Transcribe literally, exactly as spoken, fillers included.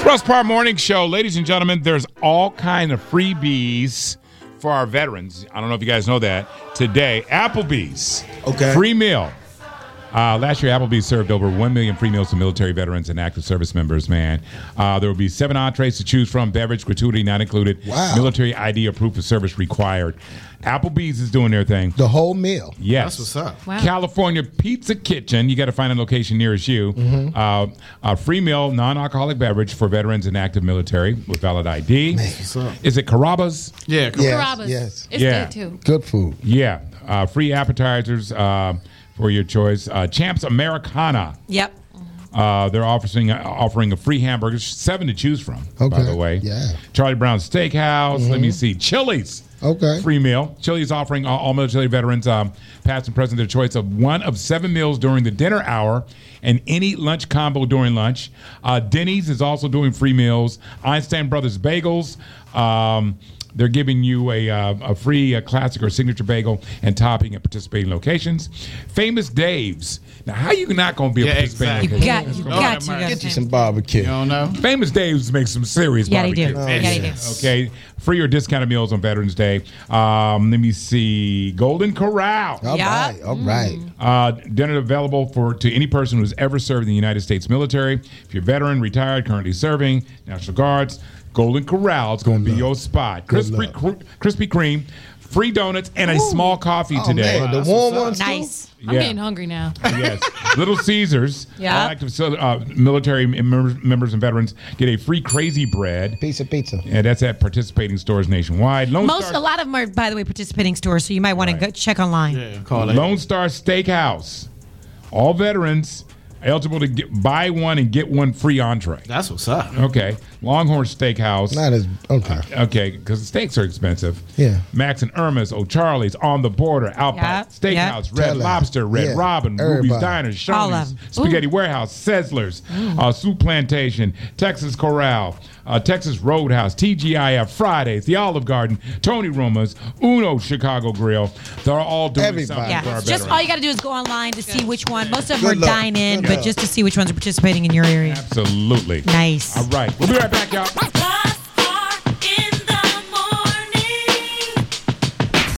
Russ Parr Morning Show. Ladies and gentlemen, there's all kind of freebies for our veterans. I don't know if you guys know that. Today, Applebee's. Okay. Free meal. Uh, last year, Applebee's served over one million free meals to military veterans and active service members, man. Uh, there will be seven entrees to choose from, beverage, gratuity not included, wow. military I D or proof of service required. Applebee's is doing their thing. The whole meal. Yes. That's what's up. Wow. California Pizza Kitchen. You got to find a location nearest you. Mm-hmm. Uh, a free meal, non-alcoholic beverage for veterans and active military with valid I D. What's up? Is it Carrabba's? Yeah, cool. Yes, Carrabba's. yes. It's Yeah. good too. Good food. Yeah. Uh, free appetizers uh, for your choice. Uh, Champs Americana. Yep. Uh, they're offering offering a free hamburger, seven to choose from. By Okay. the way, Yeah. Charlie Brown's Steakhouse. Let me see, Chili's. Okay. Free meal. Chili's offering all, all military veterans, um, past and present, their choice of one of seven meals during the dinner hour and any lunch combo during lunch. Uh, Denny's is also doing free meals. Einstein Brothers Bagels. Um, They're giving you a, uh, a free uh, classic or signature bagel and topping at participating locations. Famous Dave's. Now, how you not going to be a Yeah, participating exactly. You location? got, you Lord got have to mercy. go. Get you to some Famous. barbecue. You don't know? Famous Dave's makes some serious Yeah, they barbecue. do. Oh, Yeah, they yeah. do. Okay, free or discounted meals on Veterans Day. Um, let me see. Golden Corral. All Yeah. right. All right. Uh, dinner available for to any person who's ever served in the United States military. If you're a veteran, retired, currently serving, National Guards, Golden Corral is going to be luck. your spot. Good Crispy, luck. cr- Krispy Kreme, free donuts, and a small coffee Oh, today. man, the That's warm what's up. ones too? Nice. I'm Yeah. getting hungry now. Yes. Little Caesars. Yeah. All active uh, military members, members and veterans get a free crazy bread. Piece of pizza. And that's at participating stores nationwide. Lone Most, Star, a lot of them are, by the way, participating stores, so you might want Right. to go check online. Yeah, call it. Lone Star Steakhouse. All veterans eligible to get, buy one and get one free entree. That's what's up. Okay. Longhorn Steakhouse. Not as okay. Okay, because steaks are expensive. Yeah. Max and Irma's, O'Charlie's, On the Border, Outback Yep, Steakhouse, yep. Red Tell her. Lobster, Red Yeah, Robin, Ruby's everybody. Diner, All of Shoney's, 'em. Spaghetti Warehouse, Sizzlers, uh, Soup Plantation, Texas Corral, uh, Texas Roadhouse, T G I F, Fridays, The Olive Garden, Tony Roma's, Uno Chicago Grill. They're all doing Everybody. something Yeah, for our just veterans. all you got to do is go online to see which one. Most of them Good are luck. dine in, Good but luck. just to see which ones are participating in your area. Absolutely. Nice. All right. We'll be right back, y'all.